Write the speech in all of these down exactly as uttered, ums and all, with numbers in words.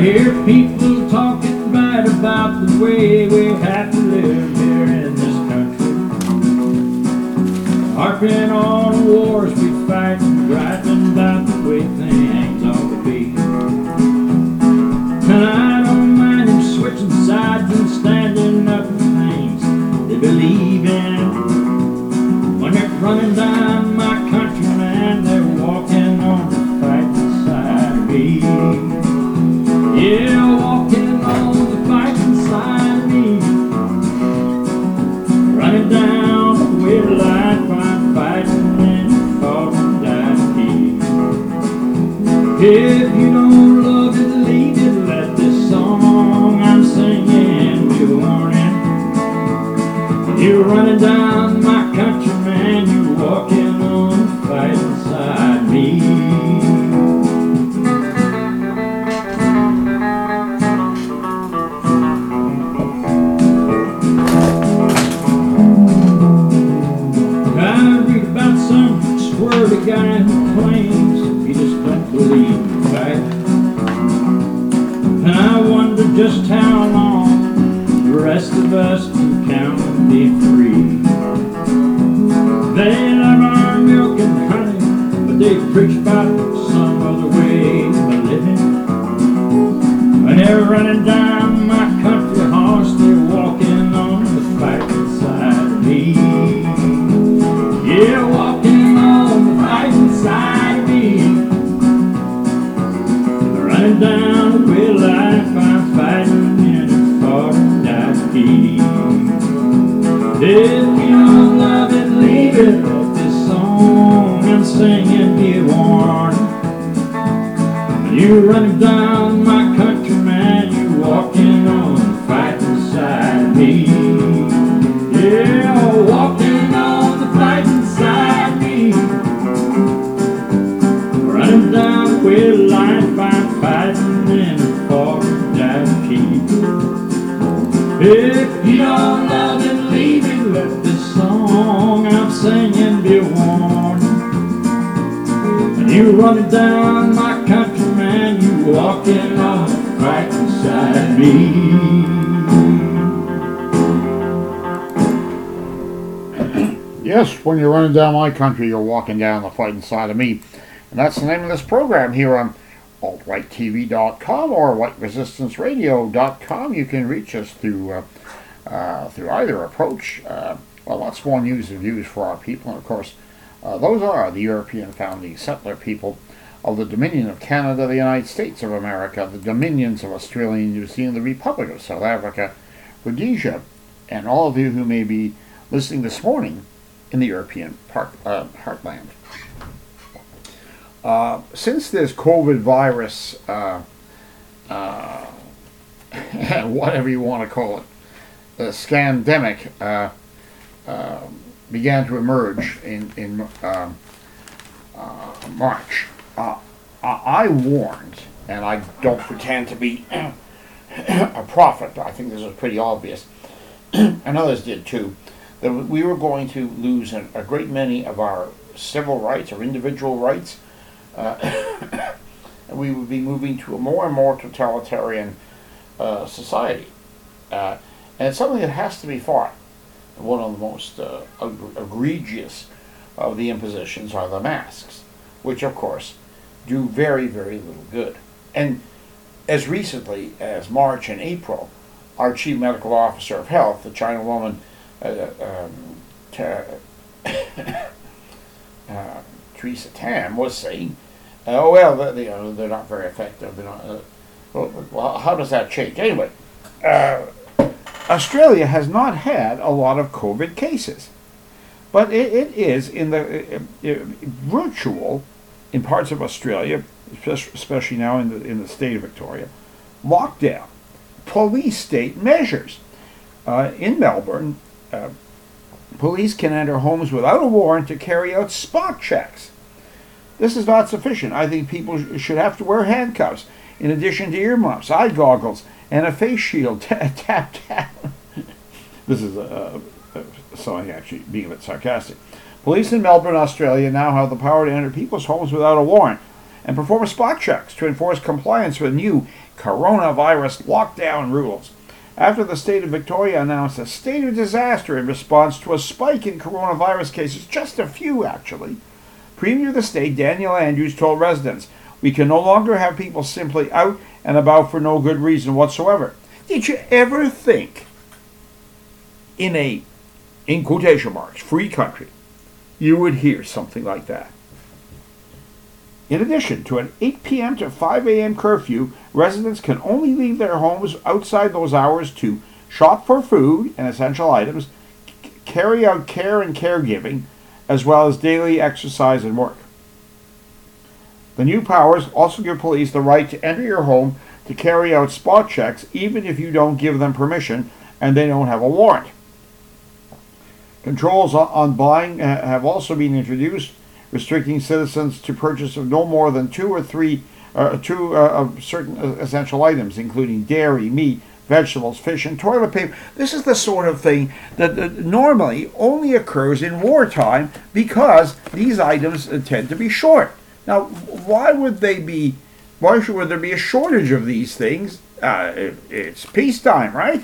hear people talking bad about the way we have to live here in this country, harping on the wars we fight and griping about the way things ought to be. And I don't mind them switching sides and standing up for things they believe in. When they're running down my country, man, they're walking on the fighting side of me. Yeah, walking on the fighting side of me. Running down the way of life, I'm fighting and fought and died to keep. If you don't love it, leave it. Let this song I'm singing be a warning. You're running down my country, man, you're walking on the fighting side of me. I read about some squirrely guy who claims he just don't believe in fact. And I wonder just how long the rest of us can count on being free. They love our milk and honey, but they preach about some other way of living. When they're running down my country horse, they're walking on the fighting side of me. Yeah, walking on the fighting side of me. Running down the way of life, I'm fighting and fought and died to keep. If you don't love it, leave it. Let this song I'm singing be a warning. When you're running down my country, man, you're walking on the fighting side of me. Yeah, walking on the fighting side of me. Running down the way of life, I'm fighting and fought and died to keep. If you don't love it, leave it. Let this song I'm singing be a warning. When you're running down my country, man, you're walking on the fighting side of me. Yes, when you're running down my country, you're walking down the fighting side of me. And that's the name of this program here on alt right T V dot com or white resistance radio dot com. You can reach us through uh, uh, through either approach. Uh, well, lots more news and views for our people. And of course, uh, those are the European founding settler people of the Dominion of Canada, the United States of America, the Dominions of Australia and New Zealand, the Republic of South Africa, Rhodesia, and all of you who may be listening this morning in the European part, uh, heartland. Uh, since this COVID virus, uh, uh, whatever you want to call it, the scandemic, uh, uh, began to emerge in, in uh, uh, March, uh, I warned, and I don't pretend to be a prophet, but I think this was pretty obvious, and others did too, that we were going to lose a, a great many of our civil rights, our individual rights. Uh, and we would be moving to a more and more totalitarian uh, society. Uh, and it's something that has to be fought. One of the most uh, egregious of the impositions are the masks, which of course do very, very little good. And as recently as March and April, our Chief Medical Officer of Health, the China woman, uh, um, uh, Theresa Tam, was saying, uh, oh well, they, you know, they're not very effective. They're not, uh, well, well, how does that change? Anyway, uh, Australia has not had a lot of COVID cases, but it, it is in the uh, uh, virtual, in parts of Australia, especially now in the in the state of Victoria, lockdown, police state measures. Uh, in Melbourne, uh, police can enter homes without a warrant to carry out spot checks. This is not sufficient. I think people sh- should have to wear handcuffs, in addition to earmuffs, eye goggles, and a face shield. Tap, tap, tap. This is a, a, a song actually being a bit sarcastic. Police in Melbourne, Australia now have the power to enter people's homes without a warrant. and perform spot checks to enforce compliance with new coronavirus lockdown rules. After the state of Victoria announced a state of disaster in response to a spike in coronavirus cases, just a few actually, Premier of the state, Daniel Andrews, told residents, "We can no longer have people simply out and about for no good reason whatsoever." Did you ever think in a, in quotation marks, free country, you would hear something like that? In addition to an eight p.m. to five a.m. curfew, residents can only leave their homes outside those hours to shop for food and essential items, c- carry out care and caregiving, as well as daily exercise and work. The new powers also give police the right to enter your home to carry out spot checks even if you don't give them permission and they don't have a warrant. Controls on buying have also been introduced, restricting citizens to purchase of no more than two or three, uh, two uh, of certain essential items, including dairy, meat, vegetables, fish, and toilet paper. This is the sort of thing that, that normally only occurs in wartime because these items tend to be short. Now, why would they be? Why should would there be a shortage of these things? Uh, it, it's peacetime, right?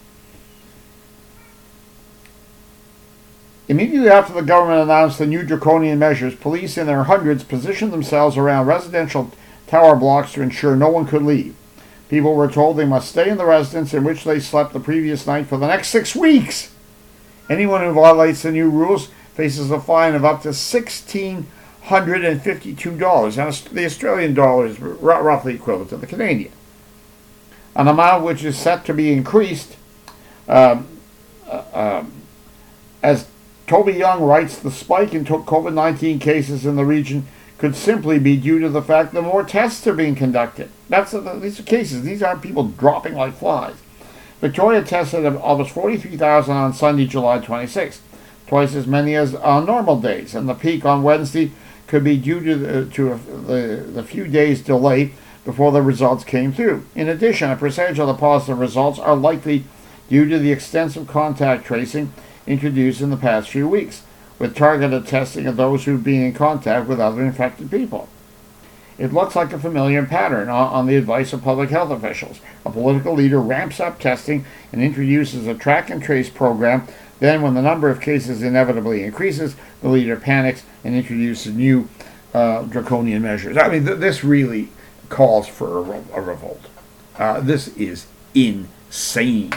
Immediately after the government announced the new draconian measures, police in their hundreds positioned themselves around residential tower blocks to ensure no one could leave. People were told they must stay in the residence in which they slept the previous night for the next six weeks. Anyone who violates the new rules faces a fine of up to one thousand six hundred fifty-two dollars, and the Australian dollar is r- roughly equivalent to the Canadian. An amount which is set to be increased um, uh, um, as Toby Young writes, the spike in COVID nineteen cases in the region could simply be due to the fact that more tests are being conducted. That's uh, these are cases. These aren't people dropping like flies. Victoria tested almost forty-three thousand on Sunday, July twenty-sixth, twice as many as on normal days, and the peak on Wednesday could be due to the, to a, the, the few days delay before the results came through. In addition, a percentage of the positive results are likely due to the extensive contact tracing introduced in the past few weeks, with targeted testing of those who've been in contact with other infected people. It looks like a familiar pattern on, on the advice of public health officials. A political leader ramps up testing and introduces a track and trace program. Then, when the number of cases inevitably increases, the leader panics and introduces new uh, draconian measures. I mean, th- this really calls for a, re- a revolt. Uh, this is insane.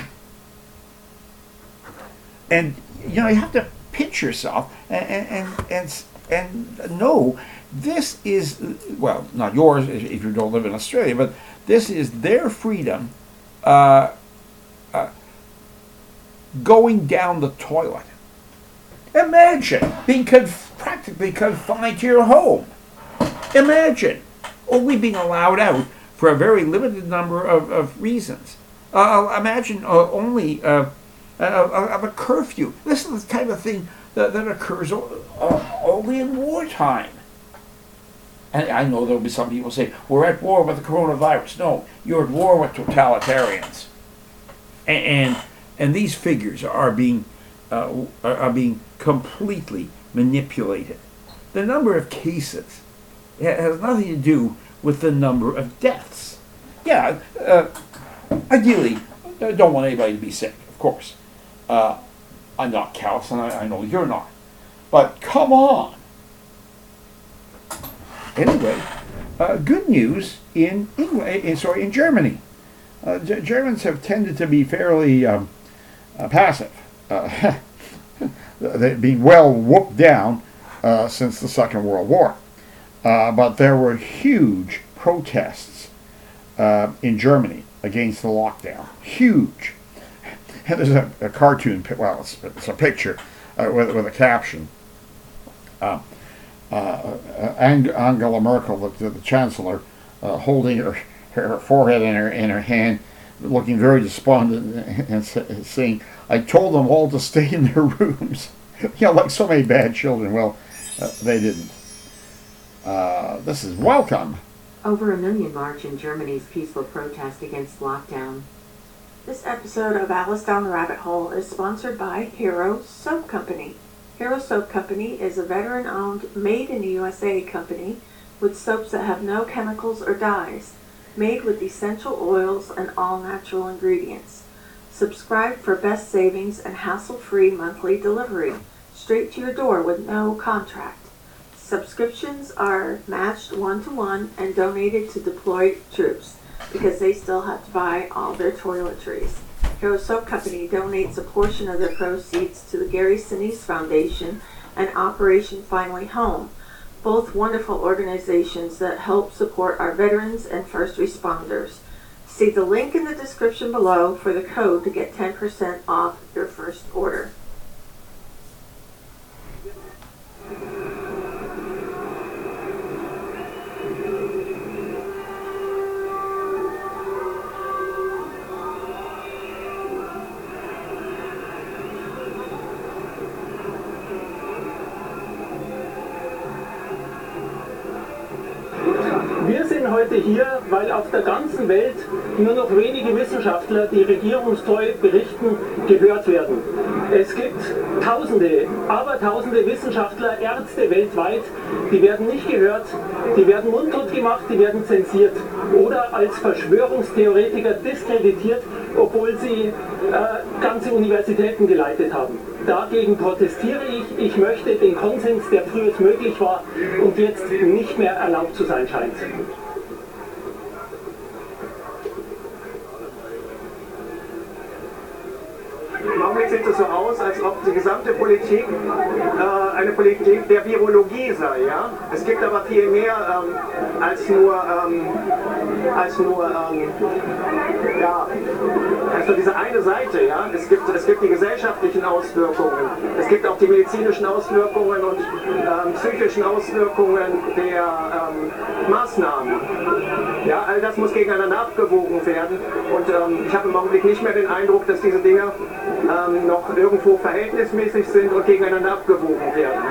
And, you know, you have to pitch yourself and, and, and, and know this is, well, not yours if you don't live in Australia, but this is their freedom uh, uh, going down the toilet. Imagine being conf- practically confined to your home. Imagine only being allowed out for a very limited number of, of reasons. Uh, imagine uh, only... Uh, Uh, of a curfew. This is the type of thing that, that occurs o- uh, only in wartime. And I know there will be some people say, we're at war with the coronavirus. No, you're at war with totalitarians. And and, and these figures are being uh, are being completely manipulated. The number of cases has nothing to do with the number of deaths. Yeah, uh, ideally, I don't want anybody to be sick, of course. Uh, I'm not callous, and I, I know you're not. But come on. Anyway, uh, good news in England. In, sorry, in Germany. Uh, G- Germans have tended to be fairly um, uh, passive. Uh, they've been well whooped down uh, since the Second World War. Uh, but there were huge protests uh, in Germany against the lockdown. Huge. And there's a, a cartoon, well, it's, it's a picture uh, with, with a caption. Uh, uh, Angela Merkel, the, the Chancellor, uh, holding her, her forehead in her in her hand, looking very despondent, and saying, "I told them all to stay in their rooms." You know, like so many bad children. Well, uh, they didn't. Uh, this is welcome. Over a million march in Germany's peaceful protest against lockdown. This episode of Alice Down the Rabbit Hole is sponsored by Hero Soap Company. Hero Soap Company is a veteran-owned, made-in-the-U S A company with soaps that have no chemicals or dyes, made with essential oils and all-natural ingredients. Subscribe for best savings and hassle-free monthly delivery, straight to your door with no contract. Subscriptions are matched one-to-one and donated to deployed troops because they still have to buy all their toiletries. Hero Soap Company donates a portion of their proceeds to the Gary Sinise Foundation and Operation Finally Home, both wonderful organizations that help support our veterans and first responders. See the link in the description below for the code to get ten percent off your first order. Wir sind heute hier, weil auf der ganzen Welt nur noch wenige Wissenschaftler, die regierungstreu berichten, gehört werden. Es gibt Tausende, Abertausende Wissenschaftler, Ärzte weltweit, die werden nicht gehört, die werden mundtot gemacht, die werden zensiert oder als Verschwörungstheoretiker diskreditiert, obwohl sie äh, ganze Universitäten geleitet haben. Dagegen protestiere ich. Ich möchte den Konsens, der früher möglich war und jetzt nicht mehr erlaubt zu sein scheint. Im Augenblick sieht es so aus, als ob die gesamte Politik äh, eine Politik der Virologie sei. Ja? Es gibt aber viel mehr ähm, als nur, ähm, als nur ähm, ja, also diese eine Seite. Ja? Es gibt, es gibt die gesellschaftlichen Auswirkungen, es gibt auch die medizinischen Auswirkungen und ähm, psychischen Auswirkungen der ähm, Maßnahmen. Ja, all das muss gegeneinander abgewogen werden und ähm, ich habe im Augenblick nicht mehr den Eindruck, dass diese Dinge ähm, noch irgendwo verhältnismäßig sind und gegeneinander abgewogen werden.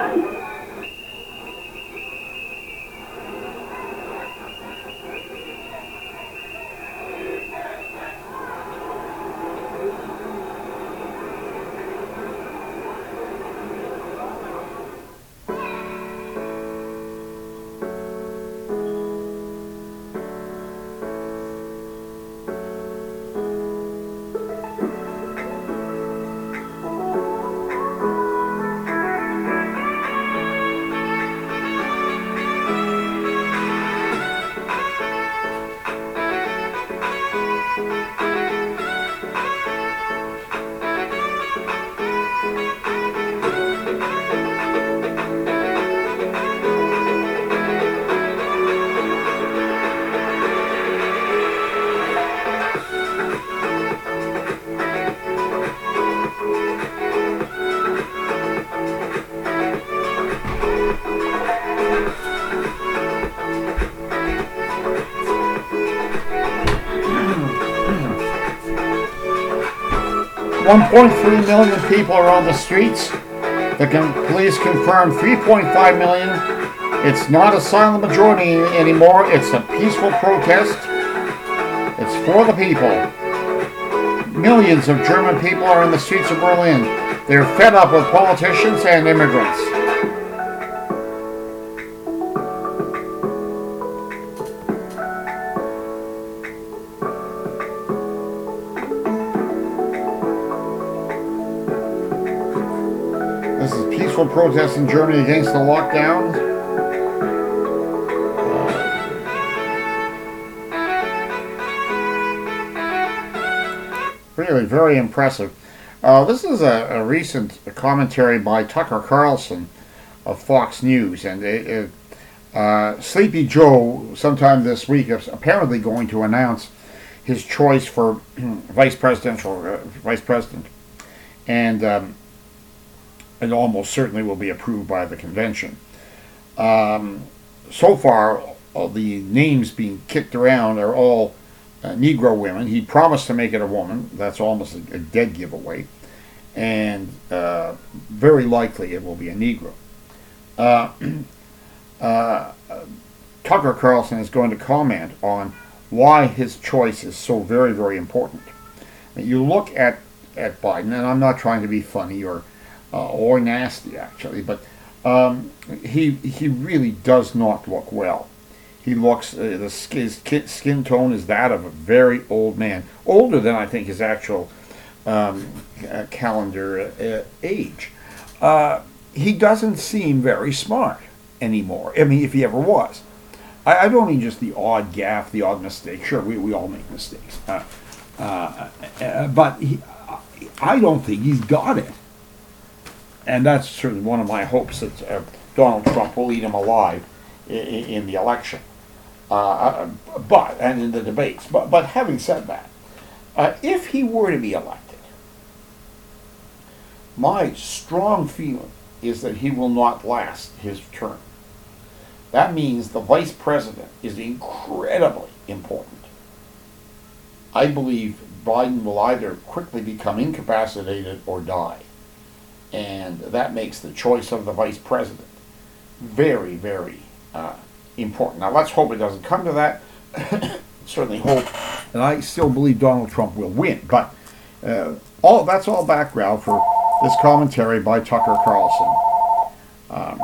one point three million people are on the streets. The police confirm three point five million. It's not a silent majority anymore. It's a peaceful protest. It's for the people. Millions of German people are in the streets of Berlin. They're fed up with politicians and immigrants. This is peaceful protest in Germany against the lockdown. Really very impressive. Uh, this is a, a recent commentary by Tucker Carlson of Fox News, and it, it, uh, Sleepy Joe sometime this week is apparently going to announce his choice for vice presidential uh, vice president, and um, it almost certainly will be approved by the convention. Um, so far, all the names being kicked around are all uh, Negro women. He promised to make it a woman. That's almost a, a dead giveaway. And uh, very likely it will be a Negro. Uh, uh, Tucker Carlson is going to comment on why his choice is so very, very important. Now, you look at, at Biden, and I'm not trying to be funny or uh, or nasty, actually, but Um, he he really does not look well. He looks uh, the skin, his skin tone is that of a very old man, older than I think his actual um, uh, calendar uh, age. Uh, he doesn't seem very smart anymore. I mean, if he ever was. I, I don't mean just the odd gaffe, the odd mistake. Sure, we, we all make mistakes. Uh, uh, uh, but he, I don't think he's got it. And that's certainly one of my hopes that uh, Donald Trump will eat him alive in, in the election. Uh, but, and in the debates. But, but having said that, uh, if he were to be elected, my strong feeling is that he will not last his term. That means the vice president is incredibly important. I believe Biden will either quickly become incapacitated or die. And that makes the choice of the vice president very, very uh, important. Now, let's hope it doesn't come to that. Certainly hope, and I still believe Donald Trump will win. But uh, all that's all background for this commentary by Tucker Carlson. Um,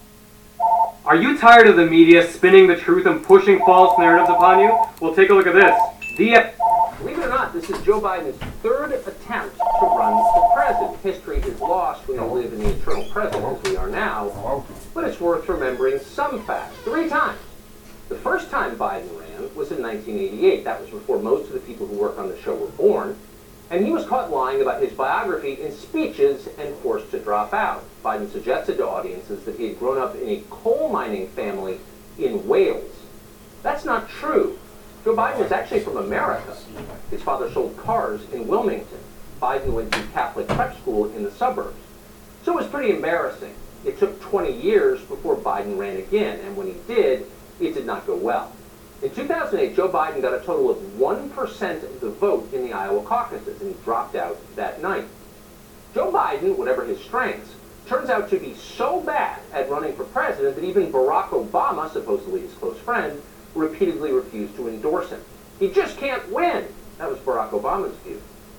Are you tired of the media spinning the truth and pushing false narratives upon you? Well, take a look at this. The Believe it or not, this is Joe Biden's third attempt to run for president. History is lost when you live in the eternal present as we are now, but it's worth remembering some facts. Three times. The first time Biden ran was in nineteen eighty-eight. That was before most of the people who work on the show were born. And he was caught lying about his biography in speeches and forced to drop out. Biden suggested to audiences that he had grown up in a coal mining family in Wales. That's not true. Joe Biden is actually from America. His father sold cars in Wilmington. Biden went to Catholic prep school in the suburbs. So it was pretty embarrassing. It took twenty years before Biden ran again, and when he did, it did not go well. In two thousand eight, Joe Biden got a total of one percent of the vote in the Iowa caucuses, and he dropped out that night. Joe Biden, whatever his strengths, turns out to be so bad at running for president that even Barack Obama, supposedly his close friend, repeatedly refused to endorse him. He just can't win. That was Barack Obama's view.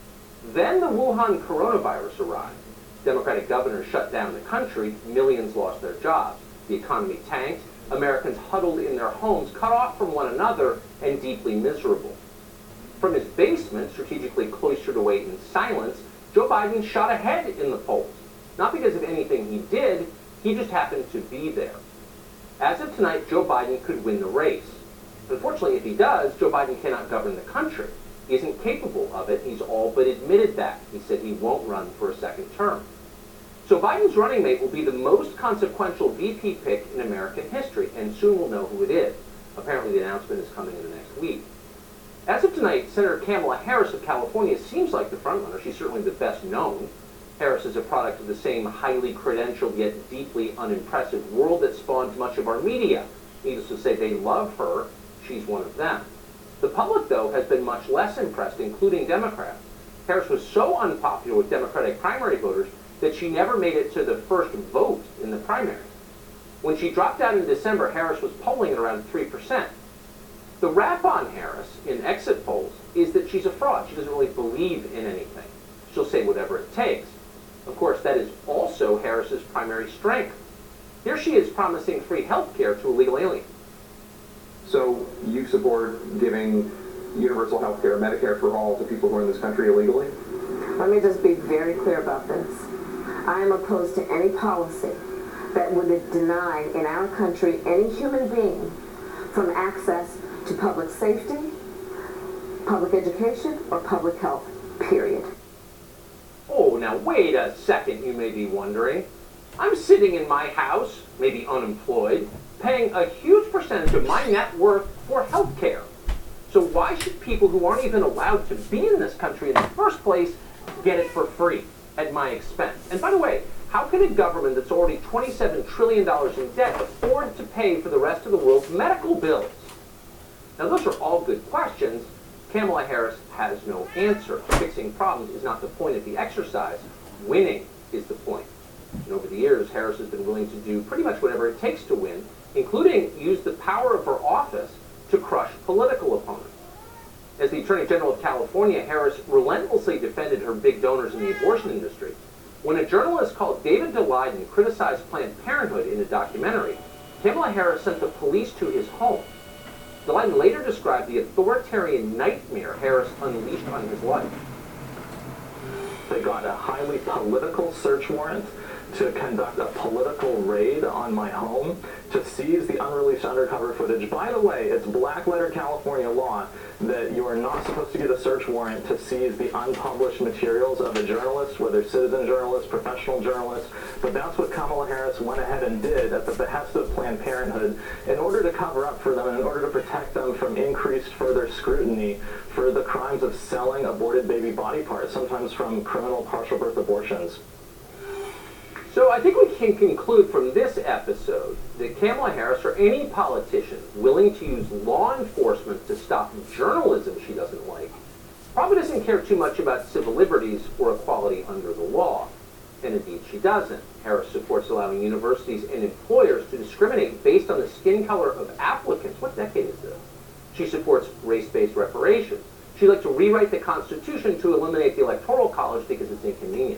Then the Wuhan coronavirus arrived. Democratic governors shut down the country. Millions lost their jobs. The economy tanked. Americans huddled in their homes, cut off from one another, and deeply miserable. From his basement, strategically cloistered away in silence, Joe Biden shot ahead in the polls. Not because of anything he did, he just happened to be there. As of tonight, Joe Biden could win the race. Unfortunately, if he does, Joe Biden cannot govern the country. He isn't capable of it. He's all but admitted that. He said he won't run for a second term. So Biden's running mate will be the most consequential V P pick in American history, and soon we'll know who it is. Apparently the announcement is coming in the next week. As of tonight, Senator Kamala Harris of California seems like the frontrunner. She's certainly the best known. Harris is a product of the same highly credentialed yet deeply unimpressive world that spawned much of our media. Needless to say, they love her. She's one of them. The public, though, has been much less impressed, including Democrats. Harris was so unpopular with Democratic primary voters that she never made it to the first vote in the primaries. When she dropped out in December, Harris was polling at around three percent. The rap on Harris in exit polls is that she's a fraud. She doesn't really believe in anything. She'll say whatever it takes. Of course, that is also Harris's primary strength. Here she is promising free health care to illegal aliens. So you support giving universal health care, Medicare for all, to people who are in this country illegally? Let me just be very clear about this. I am opposed to any policy that would deny in our country any human being from access to public safety, public education, or public health, period. Oh, now wait a second, you may be wondering. I'm sitting in my house, maybe unemployed, paying a huge percentage of my net worth for health care. So why should people who aren't even allowed to be in this country in the first place get it for free at my expense? And by the way, how can a government that's already twenty-seven trillion dollars in debt afford to pay for the rest of the world's medical bills? Now those are all good questions. Kamala Harris has no answer. Fixing problems is not the point of the exercise. Winning is the point. And over the years, Harris has been willing to do pretty much whatever it takes to win, including use the power of her office to crush political opponents. As the Attorney General of California, Harris relentlessly defended her big donors in the abortion industry. When a journalist called David Daleiden criticized Planned Parenthood in a documentary, Kamala Harris sent the police to his home. Daleiden later described the authoritarian nightmare Harris unleashed on his life. They got a highly political search warrant to conduct a political raid on my home, to seize the unreleased undercover footage. By the way, it's black letter California law that you are not supposed to get a search warrant to seize the unpublished materials of a journalist, whether citizen journalist, professional journalist, but that's what Kamala Harris went ahead and did at the behest of Planned Parenthood in order to cover up for them and in order to protect them from increased further scrutiny for the crimes of selling aborted baby body parts, sometimes from criminal partial birth abortions. So I think we can conclude from this episode that Kamala Harris, or any politician willing to use law enforcement to stop journalism she doesn't like, probably doesn't care too much about civil liberties or equality under the law. And indeed she doesn't. Harris supports allowing universities and employers to discriminate based on the skin color of applicants. What decade is this? She supports race-based reparations. She'd like to rewrite the Constitution to eliminate the Electoral College because it's inconvenient.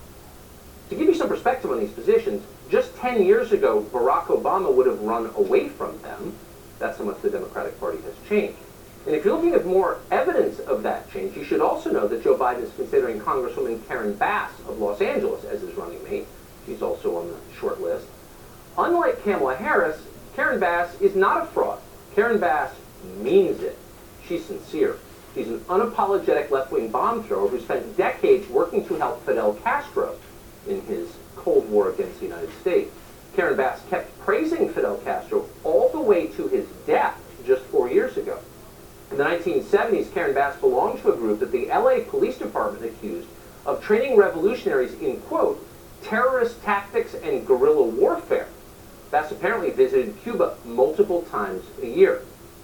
To give you some perspective on these positions, just ten years ago, Barack Obama would have run away from them. That's how much the Democratic Party has changed. And if you're looking at more evidence of that change, you should also know that Joe Biden is considering Congresswoman Karen Bass of Los Angeles as his running mate. She's also on the short list. Unlike Kamala Harris, Karen Bass is not a fraud. Karen Bass means it. She's sincere. She's an unapologetic left-wing bomb thrower who spent decades working to help Fidel Castro in his Cold War against the United States. Karen Bass kept praising Fidel Castro all the way to his death just four years ago. In the nineteen seventies, Karen Bass belonged to a group that the L A Police Department accused of training revolutionaries in, quote, terrorist tactics and guerrilla warfare. Bass apparently visited Cuba multiple times a year.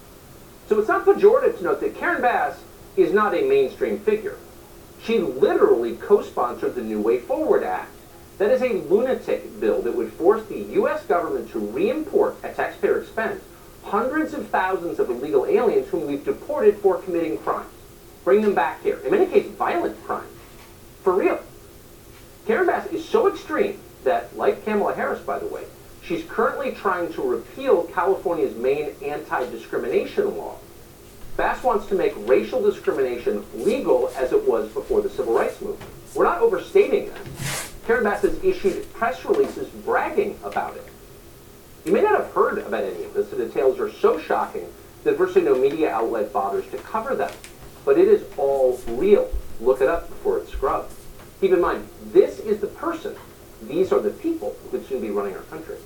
So it's not pejorative to note that Karen Bass is not a mainstream figure. She literally co-sponsored the New Way Forward Act. That is a lunatic bill that would force the U S government to re-import, at taxpayer expense, hundreds of thousands of illegal aliens whom we've deported for committing crimes. Bring them back here. In many cases, violent crimes. For real. Karen Bass is so extreme that, like Kamala Harris, by the way, she's currently trying to repeal California's main anti-discrimination law. Bass wants to make racial discrimination legal as it was before the Civil Rights Movement. We're not overstating this. Karen Bass has issued press releases bragging about it. You may not have heard about any of this. The details are so shocking that virtually no media outlet bothers to cover them. But it is all real. Look it up before it's scrubbed. Keep in mind, this is the person, these are the people who could soon be running our country.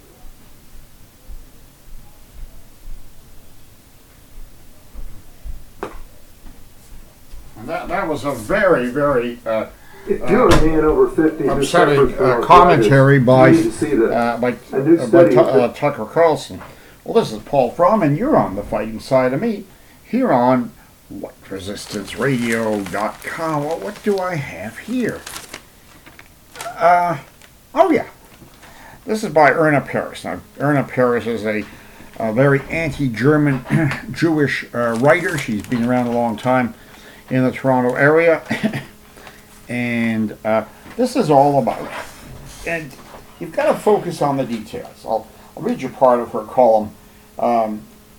And that, that was a very, very uh, If you're a man over fifty who suffers upsetting from uh, arthritis, commentary by, you need to see that. uh, by, A new uh, by study Tu- has been- uh, Tucker Carlson. Well, this is Paul Fromm, and you're on the fighting side of me here on what resistance radio dot com. Well, what do I have here? Uh, oh, yeah. This is by Erna Paris. Now, Erna Paris is a, a very anti-German Jewish uh, writer. She's been around a long time in the Toronto area. And uh, this is all about, and you've got to focus on the details. I'll, I'll read you part of her column. Um,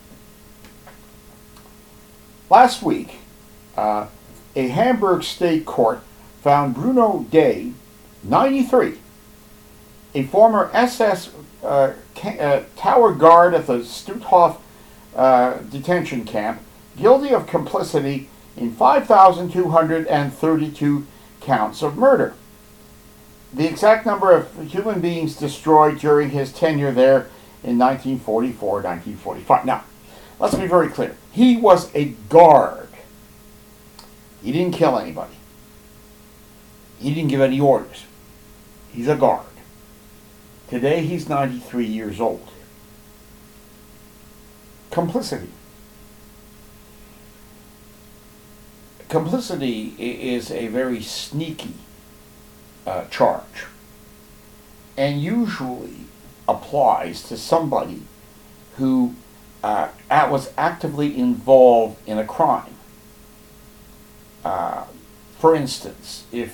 last week, uh, a Hamburg state court found Bruno Day, ninety-three, a former S S uh, ca- uh, tower guard at the Stutthof uh, detention camp, guilty of complicity in five thousand two hundred thirty-two counts of murder. The exact number of human beings destroyed during his tenure there in nineteen forty-four, nineteen forty-five. Now, let's be very clear. He was a guard. He didn't kill anybody. He didn't give any orders. He's a guard. Today he's ninety-three years old. Complicity. Complicity is a very sneaky uh, charge, and usually applies to somebody who uh, was actively involved in a crime. Uh, for instance, if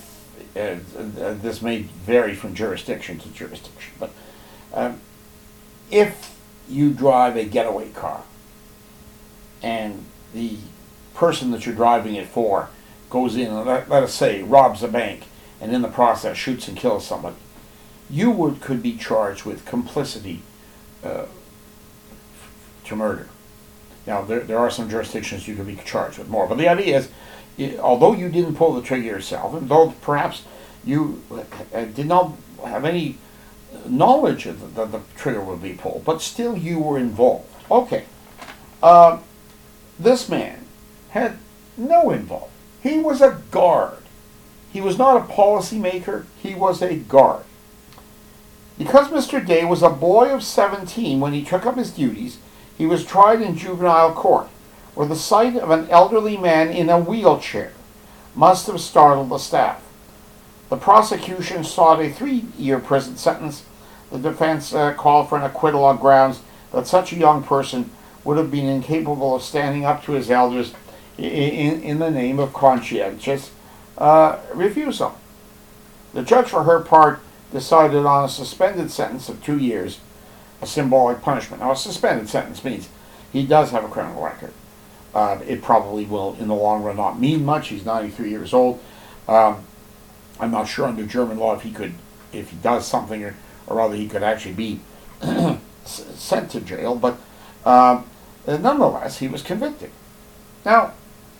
uh, uh, this may vary from jurisdiction to jurisdiction, but um, if you drive a getaway car and the person that you're driving it for goes in and let, let us say robs a bank and in the process shoots and kills somebody, you would could be charged with complicity uh, to murder. Now there, there are some jurisdictions you could be charged with more, but the idea is, it, although you didn't pull the trigger yourself, and though perhaps you uh, did not have any knowledge of that the, the trigger would be pulled, but still you were involved. Okay, uh, this man had no involvement. He was a guard. He was not a policy maker. He was a guard. Because Mister Day was a boy of seventeen when he took up his duties, he was tried in juvenile court, where the sight of an elderly man in a wheelchair must have startled the staff. The prosecution sought a three-year prison sentence. The defense uh, called for an acquittal on grounds that such a young person would have been incapable of standing up to his elders in, in, in the name of conscientious uh, refusal. The judge, for her part, decided on a suspended sentence of two years, a symbolic punishment. Now, a suspended sentence means he does have a criminal record. Uh, it probably will, in the long run, not mean much. He's ninety-three years old. Um, I'm not sure under German law if he could, if he does something or, or other, he could actually be sent to jail. But um, nonetheless, he was convicted. Now,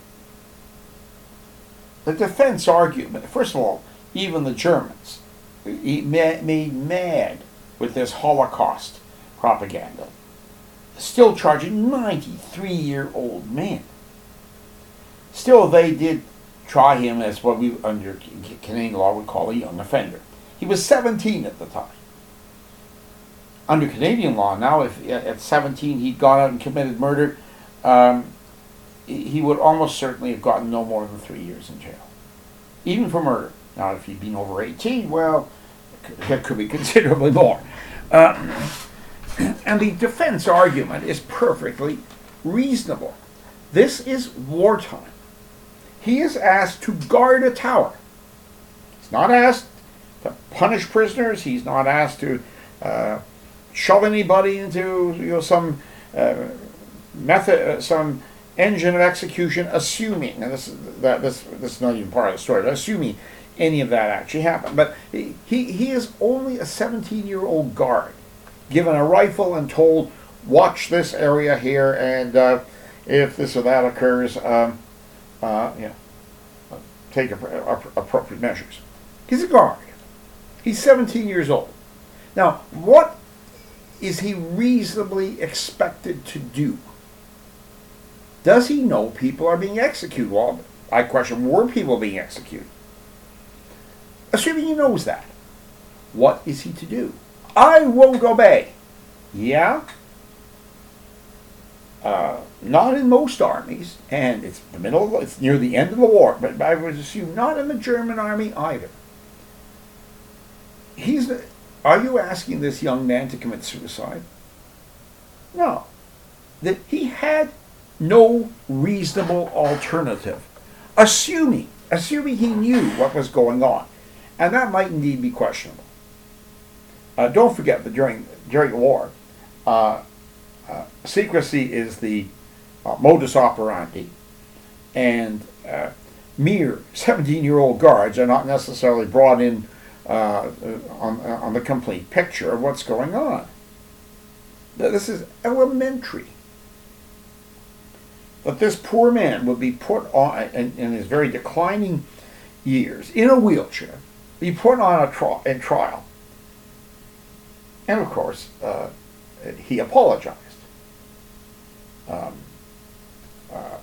the defense argument, first of all, even the Germans made mad with this Holocaust propaganda, still charging ninety-three-year-old man. Still, they did try him as what we, under Canadian law, would call a young offender. He was seventeen at the time. Under Canadian law, now, if at seventeen he'd gone out and committed murder, um, he would almost certainly have gotten no more than three years in jail, even for murder. Now, if he'd been over eighteen, well, it could be considerably more. Uh, and the defense argument is perfectly reasonable. This is wartime. He is asked to guard a tower. He's not asked to punish prisoners. He's not asked to uh, shove anybody into you know some uh, method, uh, some engine of execution, assuming, and this that this this is not even part of the story, but assuming any of that actually happened. But he he is only a seventeen-year-old guard, given a rifle and told, watch this area here, and uh, if this or that occurs, um, uh, yeah, take appropriate measures. He's a guard. He's seventeen years old. Now, what is he reasonably expected to do? Does he know people are being executed? Well, I question, were people being executed? Assuming he knows that, what is he to do? I won't obey. Yeah? Uh, not in most armies, and it's the middle of, it's near the end of the war, but I would assume not in the German army either. He's the, are you asking this young man to commit suicide? No. That he had no reasonable alternative, assuming, assuming he knew what was going on, and that might indeed be questionable. Uh, don't forget that during during the war, uh, uh, secrecy is the uh, modus operandi, and uh, mere seventeen-year-old guards are not necessarily brought in uh, on on the complete picture of what's going on. This is elementary. That this poor man would be put on, in, in his very declining years, in a wheelchair, be put on a tri- in trial. And of course, uh, he apologized. Um, uh,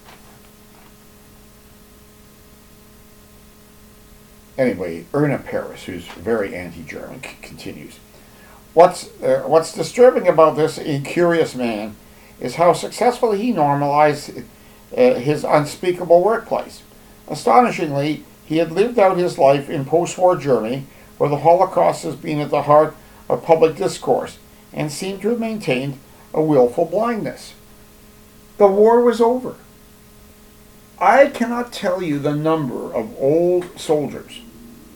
anyway, Erna Paris, who's very anti-German, c- continues. What's uh, what's disturbing about this incurious man is how successfully he normalized uh, his unspeakable workplace. Astonishingly, he had lived out his life in post-war Germany, where the Holocaust has been at the heart of public discourse, and seemed to have maintained a willful blindness. The war was over. I cannot tell you the number of old soldiers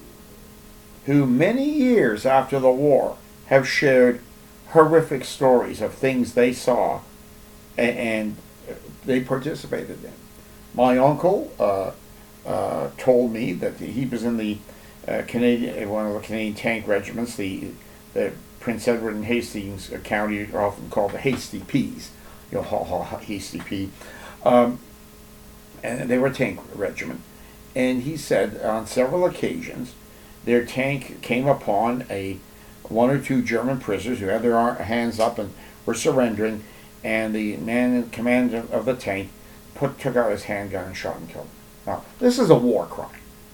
who many years after the war have shared horrific stories of things they saw and, and they participated in. My uncle uh, uh, told me that he was in the uh, Canadian, one of the Canadian tank regiments, the, the Prince Edward and Hastings County are often called the Hasty Peas, you know, ha, ha, ha, Hasty Pea, um, and they were a tank regiment. And he said on several occasions their tank came upon a one or two German prisoners who had their ar- hands up and were surrendering, and the man in command of, of the tank put took out his handgun and shot and killed them. Now, this is a war crime.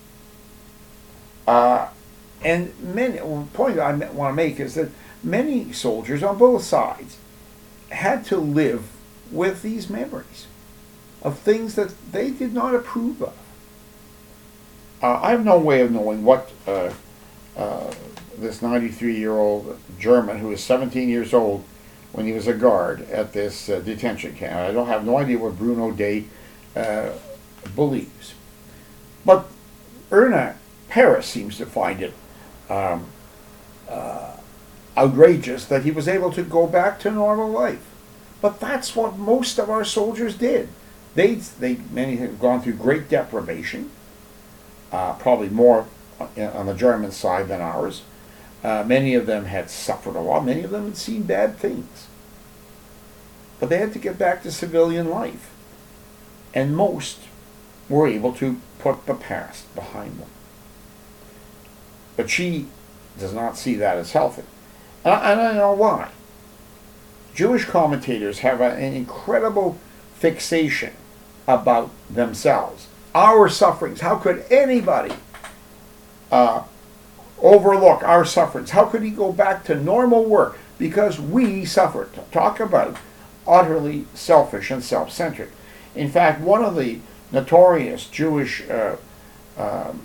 Uh, and many, well, the point I want to make is that many soldiers on both sides had to live with these memories of things that they did not approve of. Uh, I have no way of knowing what uh, uh, this ninety-three-year-old German who was seventeen years old when he was a guard at this uh, detention camp. I don't have no idea what Bruno Day uh, believes. But Erna Paris seems to find it um, uh, outrageous that he was able to go back to normal life. But that's what most of our soldiers did. They, they many have gone through great deprivation, uh, probably more on the German side than ours. Uh, many of them had suffered a lot. Many of them had seen bad things. But they had to get back to civilian life. And most were able to put the past behind them. But she does not see that as healthy. And I, and I know why. Jewish commentators have an incredible fixation about themselves. Our sufferings. How could anybody uh, overlook our sufferings? How could he go back to normal work? Because we suffered. Talk about utterly selfish and self-centered. In fact, one of the notorious Jewish uh, um,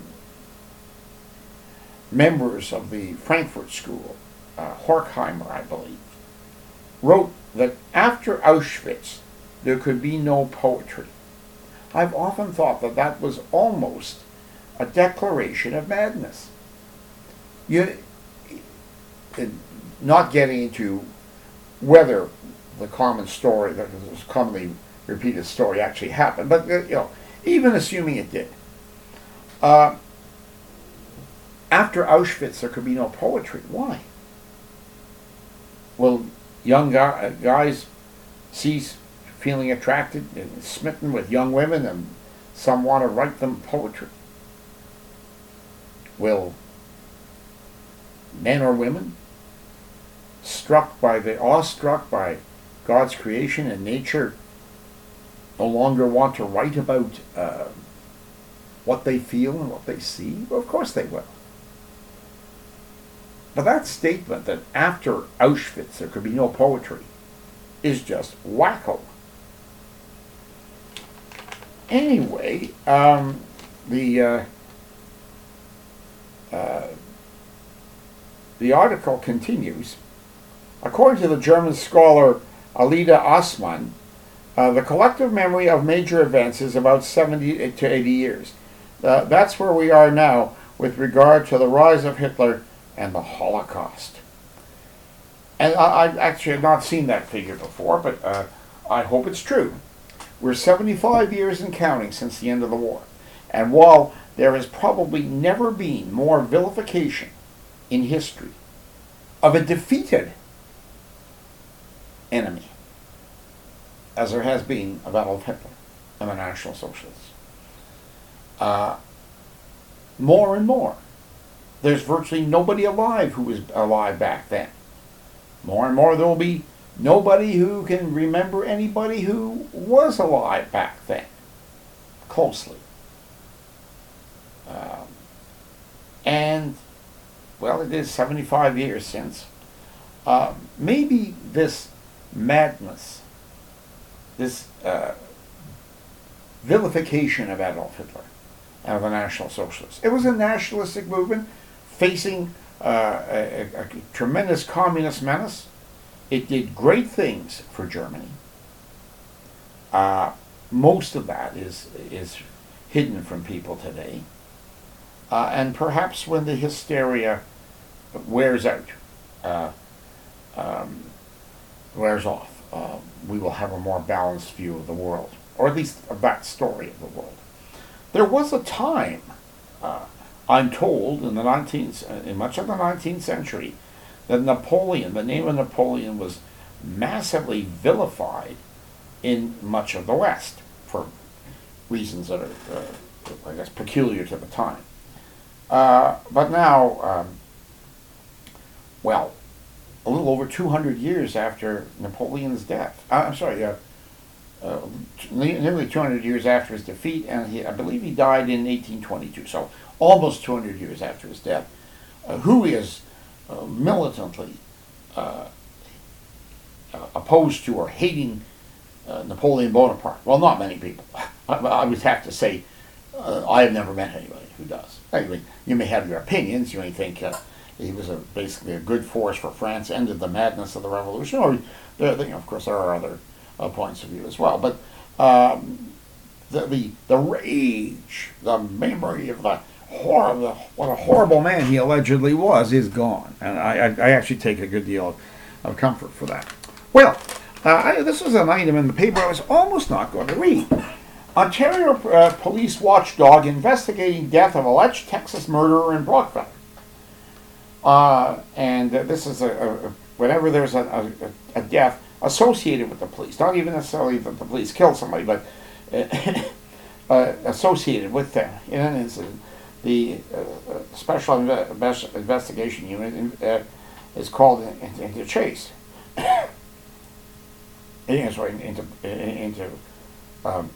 members of the Frankfurt School, uh, Horkheimer, I believe, wrote that after Auschwitz, there could be no poetry. I've often thought that that was almost a declaration of madness. You, not getting into whether the common story, the commonly repeated story actually happened, but you know, even assuming it did. Uh, after Auschwitz, there could be no poetry. Why? Will young guy, guys cease feeling attracted and smitten with young women, and some want to write them poetry? Will men or women, struck by the awestruck by God's creation and nature, no longer want to write about uh, what they feel and what they see? Well, of course they will. But that statement that after Auschwitz there could be no poetry is just wacko. Anyway, um, the uh, uh, the article continues. According to the German scholar Alida Osman, uh, the collective memory of major events is about seventy to eighty years. Uh, that's where we are now with regard to the rise of Hitler and the Holocaust. And I, I actually have not seen that figure before, but uh, I hope it's true. We're seventy-five years and counting since the end of the war. And while there has probably never been more vilification in history of a defeated enemy as there has been of Adolf Hitler and the National Socialists, uh, more and more, there's virtually nobody alive who was alive back then. More and more there will be nobody who can remember anybody who was alive back then closely. Um, and, well, it is seventy-five years since. Uh, maybe this madness, this uh, vilification of Adolf Hitler and of the National Socialists. It was a nationalistic movement facing uh, a, a, a tremendous communist menace. It did great things for Germany. Uh, most of that is is hidden from people today. Uh, and perhaps when the hysteria wears out, uh, um, wears off, uh, we will have a more balanced view of the world, or at least of that story of the world. There was a time, uh, I'm told, in the nineteenth, in much of the nineteenth century, that Napoleon, the name of Napoleon, was massively vilified in much of the West for reasons that are, uh, I guess, peculiar to the time. Uh, but now, um, well, a little over two hundred years after Napoleon's death, uh, I'm sorry, uh, uh, nearly two hundred years after his defeat, and he, I believe he died in eighteen twenty-two, so almost two hundred years after his death, uh, who is uh, militantly uh, uh, opposed to or hating uh, Napoleon Bonaparte. Well, not many people. I, I would have to say uh, I have never met anybody who does. Anyway, you may have your opinions. You may think uh, he was a, basically a good force for France, ended the madness of the revolution, or there, you know, of course there are other uh, points of view as well. But um, the, the the rage, the memory of the horrible, what a horrible man he allegedly was, is gone, and I, I, I actually take a good deal of, of comfort for that. Well, uh, I, this was an item in the paper I was almost not going to read. Ontario uh, police watchdog investigating death of alleged Texas murderer in Brockville. Uh, and uh, this is a, a whenever there's a, a, a death associated with the police, not even necessarily that the police killed somebody, but uh, uh, associated with them in an incident, the uh, Special Inve Investigation Unit uh, is called into, into chase. Sorry, into into um,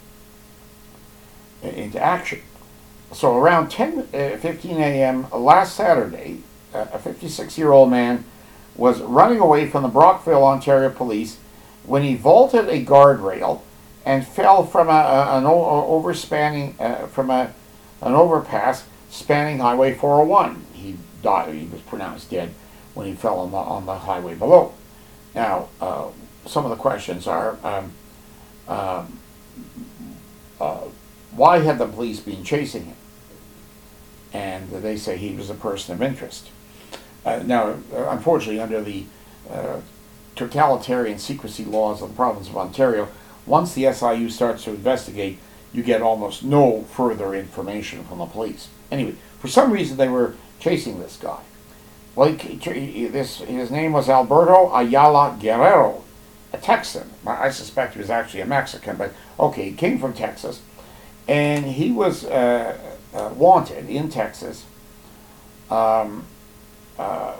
into action. So around ten fifteen a m last Saturday, a fifty-six-year-old man was running away from the Brockville, Ontario police when he vaulted a guardrail and fell from a, a, an overspanning uh, from a an overpass spanning Highway four oh one. He died. He was pronounced dead when he fell on the on the highway below. Now, uh, some of the questions are: um, um, uh, why had the police been chasing him? And they say he was a person of interest. Uh, now, unfortunately, under the uh, totalitarian secrecy laws of the province of Ontario, once the S I U starts to investigate, you get almost no further information from the police. Anyway, for some reason they were chasing this guy. Well, he, he, this, his name was Alberto Ayala Guerrero, a Texan. I suspect he was actually a Mexican, but okay, he came from Texas. And he was uh, uh, wanted in Texas um, uh,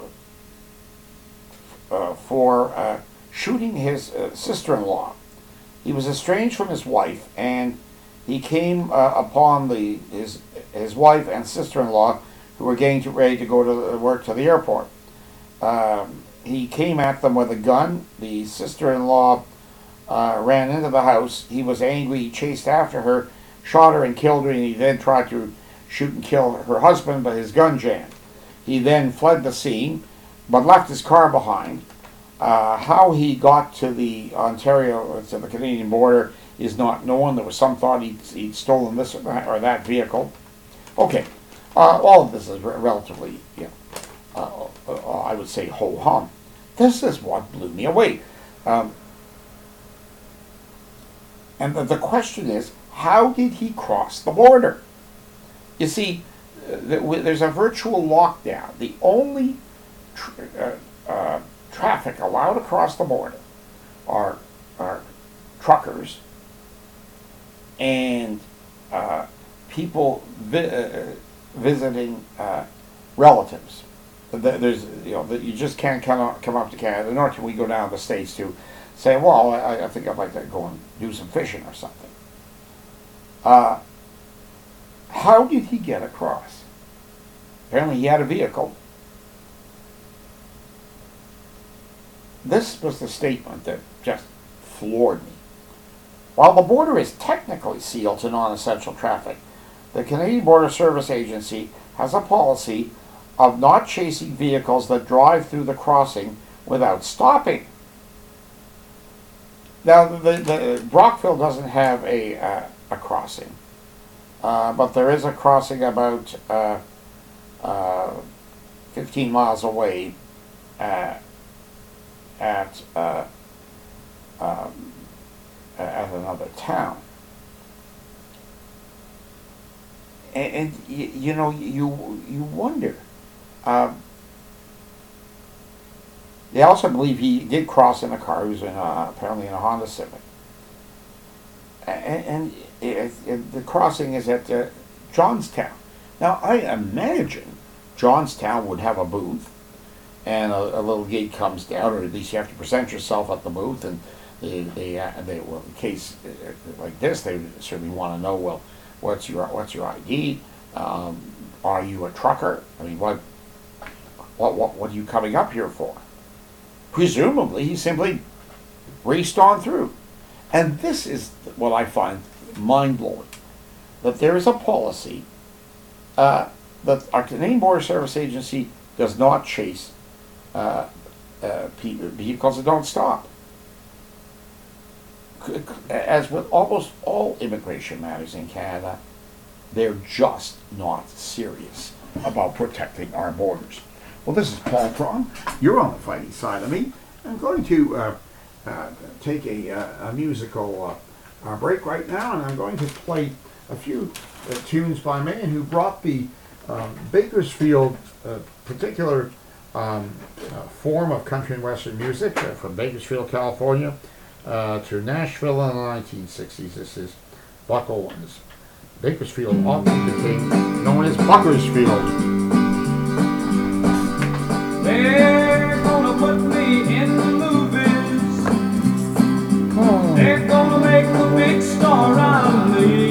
uh, for uh, shooting his uh, sister-in-law. He was estranged from his wife, and he came uh, upon the his his wife and sister-in-law who were getting to, ready to go to work to the airport. Um, he came at them with a gun. The sister-in-law uh, ran into the house. He was angry. He chased after her, shot her and killed her, and he then tried to shoot and kill her husband, but his gun jammed. He then fled the scene, but left his car behind. Uh, how he got to the Ontario, to the Canadian border, is not known. There was some thought he'd, he'd stolen this or that, or that vehicle. Okay, uh, all of this is re relatively, you know, uh, uh, I would say ho-hum. This is what blew me away. Um, and the, the question is, how did he cross the border? You see, uh, there's a virtual lockdown. The only tr uh, uh, traffic allowed across the border are, are truckers and uh, people vi uh, visiting uh, relatives. There's, you know, you just can't come up, come up to Canada, nor can we go down to the States to say, well, I, I think I'd like to go and do some fishing or something. Uh, how did he get across? Apparently he had a vehicle. This was the statement that just floored me. While the border is technically sealed to non-essential traffic, the Canadian Border Service Agency has a policy of not chasing vehicles that drive through the crossing without stopping. Now, the, the Brockville doesn't have a, uh, a crossing, uh, but there is a crossing about uh, uh, fifteen miles away at, at, uh, um, at another town. And, and you, you know, you, you wonder. Um, they also believe he did cross in a car. He was in a, apparently in a Honda Civic. And, and it, it, the crossing is at uh, Johnstown. Now, I imagine Johnstown would have a booth, and a, a little gate comes down, or at least you have to present yourself at the booth, and they, they, uh, they well, in case uh, like this, they certainly want to know, well, what's your what's your I D? Um, are you a trucker? I mean, what, what, what, what are you coming up here for? Presumably, he simply raced on through. And this is what I find mind-blowing, that there is a policy uh, that our Canadian Border Service Agency does not chase uh, uh, vehicles that don't stop. As with almost all immigration matters in Canada, they're just not serious about protecting our borders. Well, this is Paul Tron. You're on the fighting side of me. I'm going to uh, uh, take a, uh, a musical uh, uh, break right now, and I'm going to play a few uh, tunes by a man who brought the um, Bakersfield uh, particular um, uh, form of country and western music uh, from Bakersfield, California, uh, to Nashville in the nineteen sixties. This is Buck Owens. Bakersfield often became known as Buckersfield. They're gonna put me in the movies. Oh. They're gonna make a big star out of me.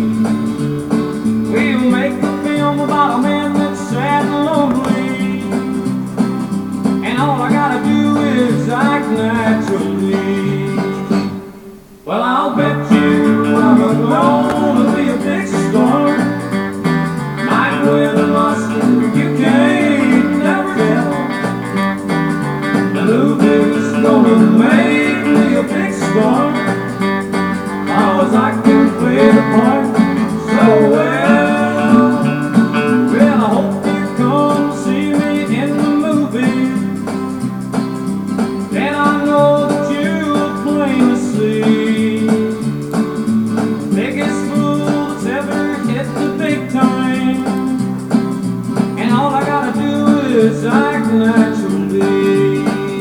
We'll make a film about a man that's sad and lonely, and all I gotta do is act naturally. Well, I'll bet you I'm gonna be a big star. Might win a Oscar, you can't never tell. Movie's gonna make me a big star, 'cause I can play the part so well. Well, I hope you come see me in the movie, then I know that you'll plainly see biggest fool that's ever hit the big time, and all I gotta do is act naturally.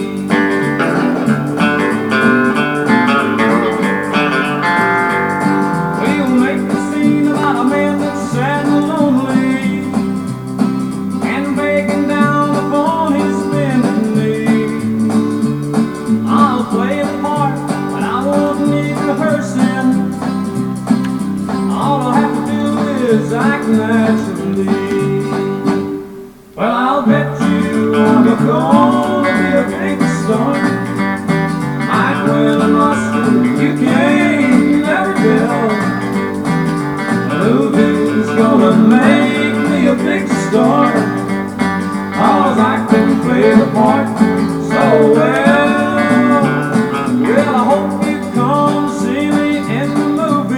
Act naturally. Well, I'll bet you I'm gonna be a big star. Might win an Oscar, you can't never tell. The movie's gonna make me a big star, 'cause I can play the part so well. Well, I hope you come see me in the movie,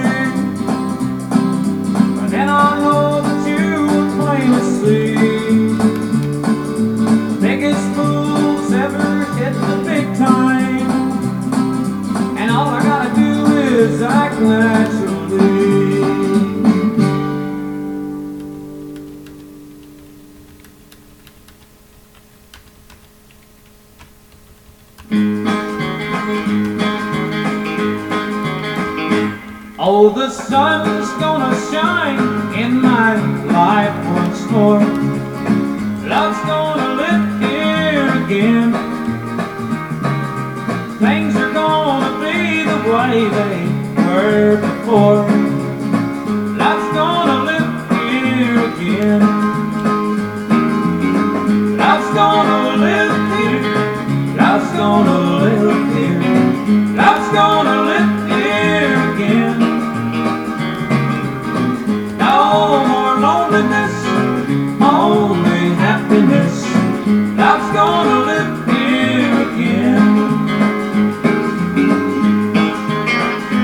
and I know that you will plainly see biggest fools ever hit the big time, and all I gotta do is act naturally. Oh, the sun's gonna shine in my life once more. Love's gonna live here again. Things are gonna be the way they were before. Love's gonna live here again. Love's gonna live here. Love's gonna live here. Love's gonna live here again. No more loneliness, only happiness. Love's gonna live here again.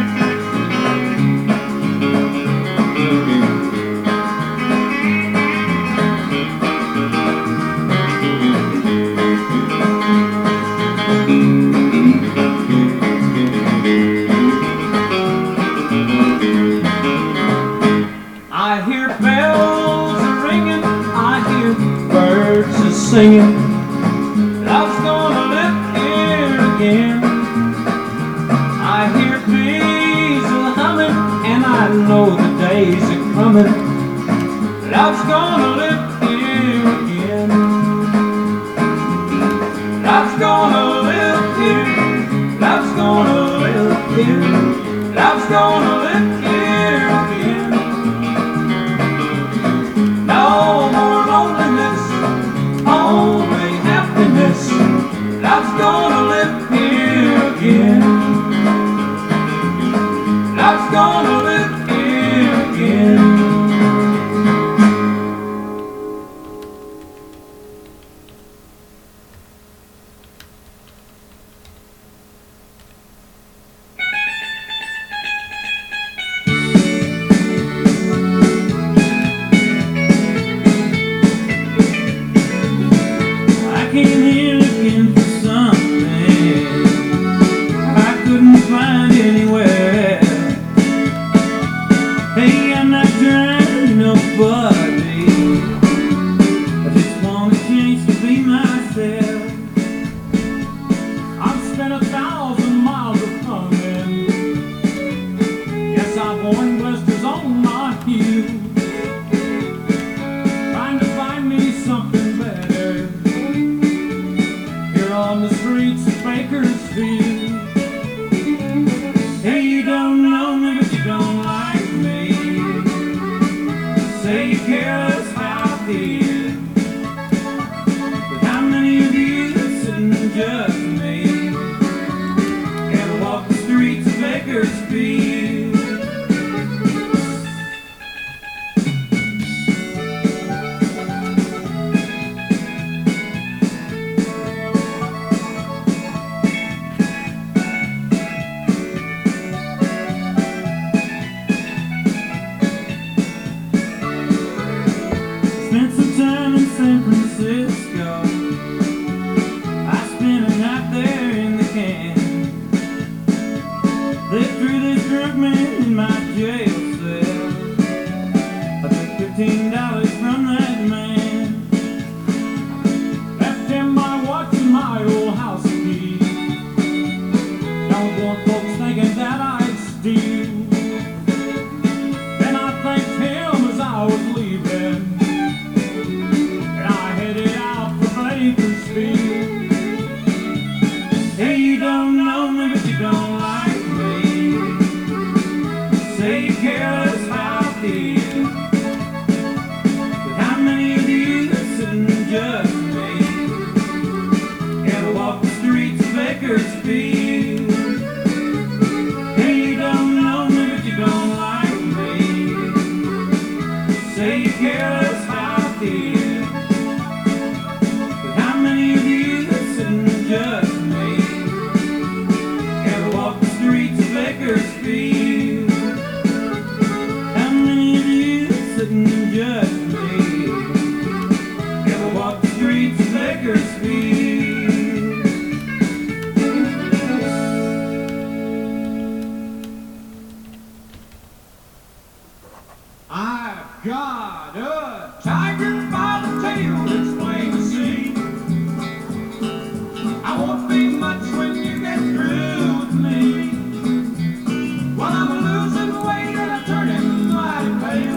singing that I was gonna live here again. I hear bees humming, and I know the days are coming that I was gonna live here again. I was gonna live here, I was gonna live here, I was gonna live here again. No more loneliness, only happiness. I was gonna live here again. I was gonna live here again. I came here looking for something I couldn't find anywhere. Hey, I'm not trying to nobody, I just want a chance to be myself. I've spent a thousand miles of coming. Yes, I've worn blisters on my heel, trying to find me something better here on the streets of Bakersfield. Hey, you don't know me, but you don't like me. Say you care less about it, but how many of you sitting just me ever walk the streets of Bakersfield? Spent some time in San Francisco. I spent a night there in the can. They threw this drunk man in my jail cell. I took fifteen dollars from that man, left him my watch and my old house key. Don't want folks thinking that I'd steal. Then I thanked him as I was leaving, and I headed out for Bakersfield. Hey, you don't know me, but you don't like me. Say you care less about it, but how many of you sitting just me ever walk the streets of Bakersfield? Hey, you don't know me, but you don't like me. Say you care less about it, but how many of you sitting just me ever walk the streets of Bakersfield? How many of you sitting just me ever walk the streets of Bakersfield? I've got a tiger by the tail that's plain to see. I won't be much when you get through with me. Well, I'm losing weight and I'm turning mighty pale.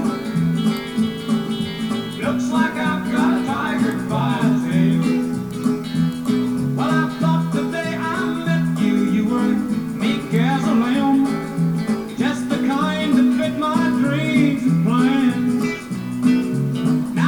Looks like I've got a tiger by the tail. Well, I thought the day I met you, you were meek as a lamb, just the kind that fit my dreams and plans. Now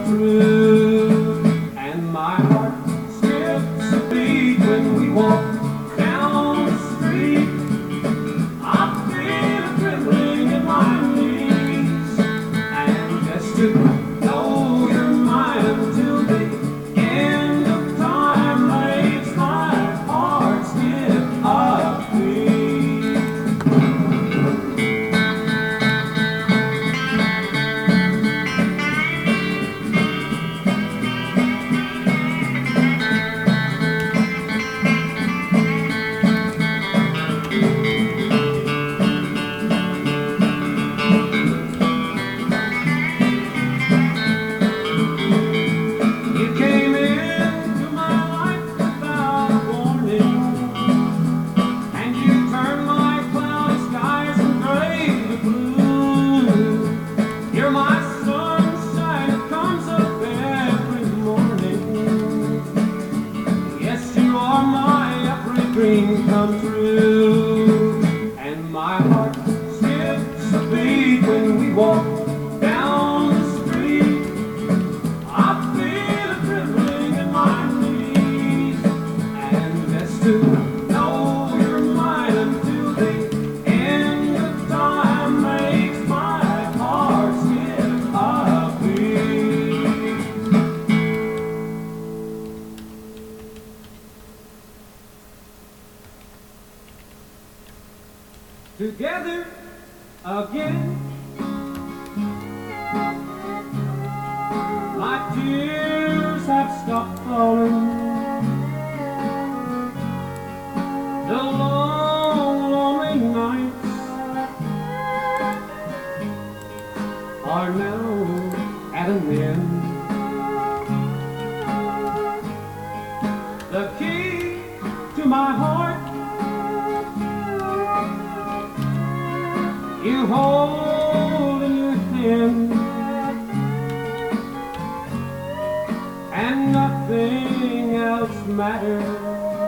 true, and my heart skips a beat when we walk down the street. I feel a trembling in my knees, and just to know you're mine till the end of time makes my heart skip a beat. You came into my life without warning, and you turned my cloudy skies from gray to blue. You're my sunshine that comes up every morning. Yes, you are my every dream come true, and my heart skips a beat when we walk down the street. I feel a trembling in my knees, and just to know you're mine until the end of time makes my heart skip a beat. Together again, my tears have stopped falling. The long, lonely nights are now at an end. The key to my heart you hold in your hand, and nothing else matters.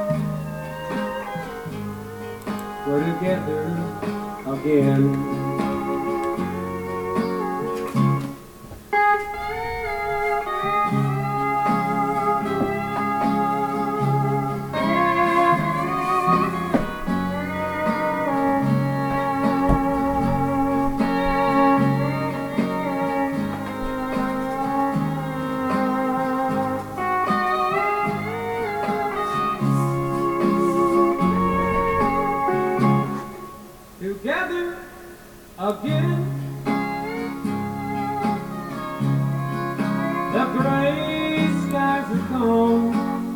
We're together again. Together again, the gray skies are gone.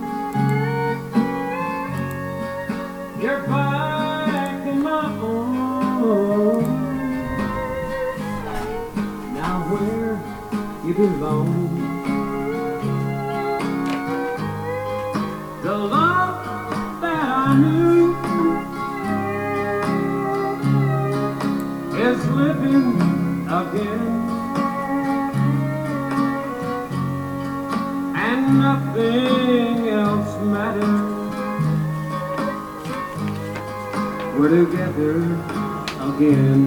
You're back in my arms, now where you belong. The love that I knew is living again, and nothing else matters. We're together again,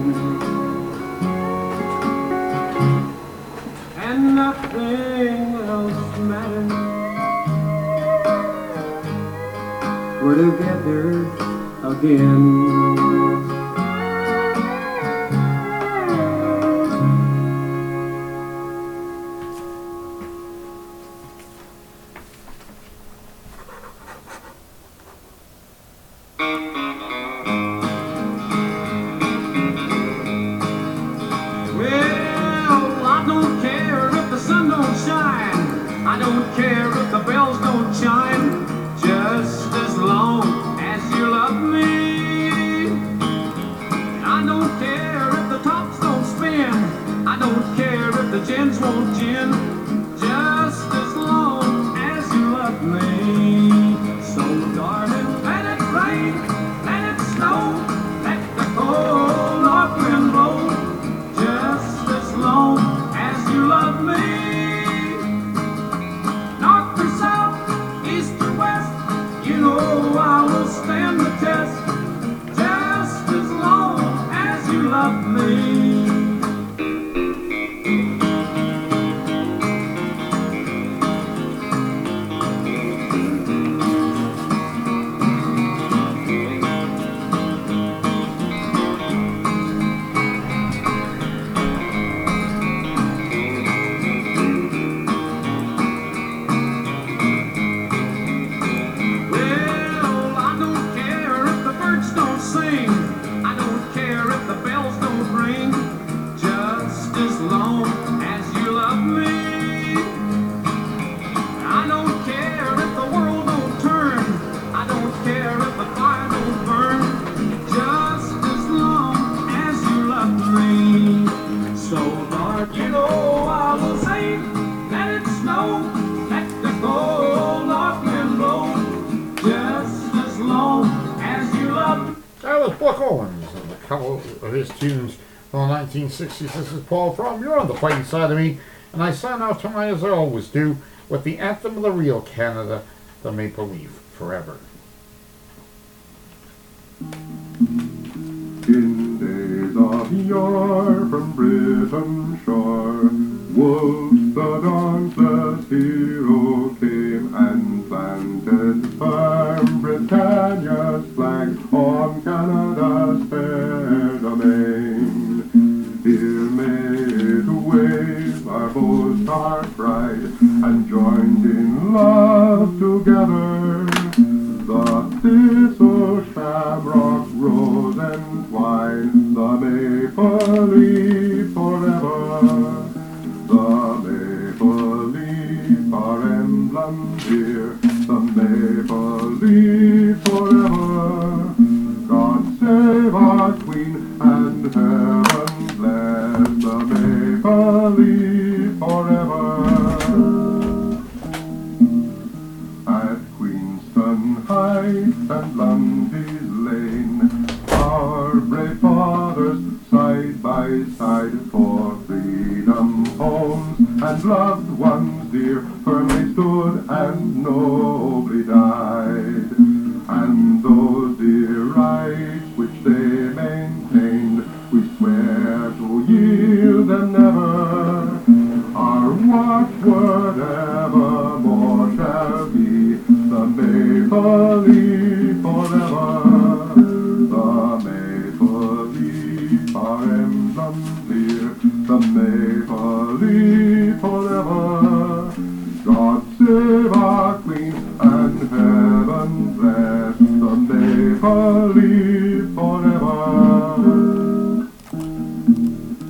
and nothing else matters. We're together again. I don't care if the bells don't chime, just as long as you love me. I don't care if the tops don't spin, I don't care if the gins won't gin, just as long as you love me. So darling, let it rain, let it snow, let the cold north wind blow, just as long as you love me. I will stand the test, just as long as you love me. Buck Owens and a couple of his tunes from the nineteen sixties. This is Paul from You're on the Fighting Side of Me, and I sign off tonight as I always do with the anthem of the real Canada, the Maple Leaf Forever. In days of yore from Britain's shore, Wolfe the dauntless hero came and planted firm Britannia's flag on Canada's fair domain. Here made to wave our boast, our pride, and joined in love together. The thistle, shamrock, rose, and twine, the maple leaf forever. The maple leaf, our emblem dear, the maple leaf forever. God save our Queen and heaven bless the maple leaf forever. At Queenston Heights and Lundy's Lane, our brave fathers side by side for freedom, homes, and loved ones dear firmly stood and nobly died. And those dear rights which they maintained, we swear to yield them never. Our watchword evermore shall be the maple leaf